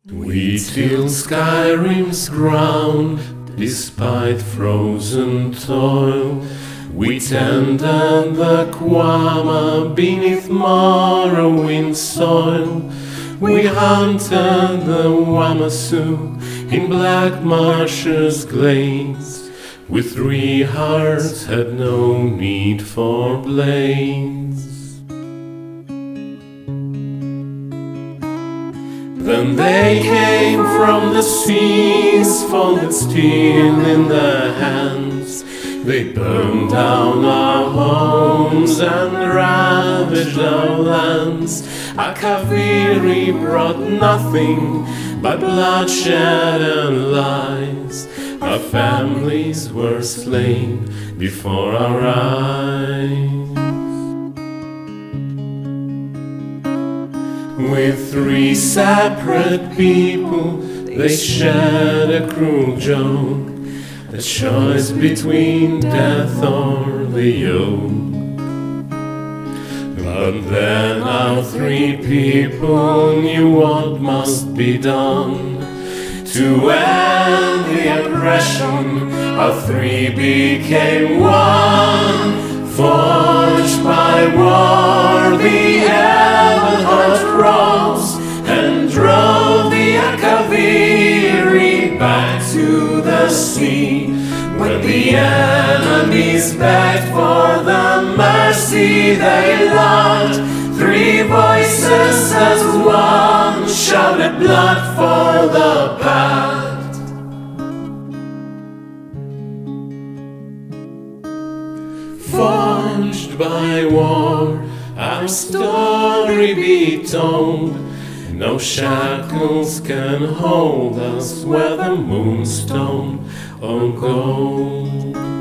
We till Skyrim's ground, despite frozen toil. We tended the Quama beneath Morrowind soil. We hunted the Wamasu in Black Marshes glades. With 3 hearts had no need for blades. Then they came from the seas, folded steel in their hands. They burned down our homes and ravaged our lands. Akaviri brought nothing but bloodshed and lies. Our families were slain before our eyes. With 3 separate people, they shared a cruel joke, a choice between death or the yoke. But then our 3 people knew what must be done to end the oppression. Our 3 became one, forged by war. The Eberhard rose and drove the Akaviri back to the sea. When the enemies begged for the mercy they loved, 3 voices as one shouted blood for the pact. Forged by war, our story be told. No shackles can hold us where the moonstone or gold.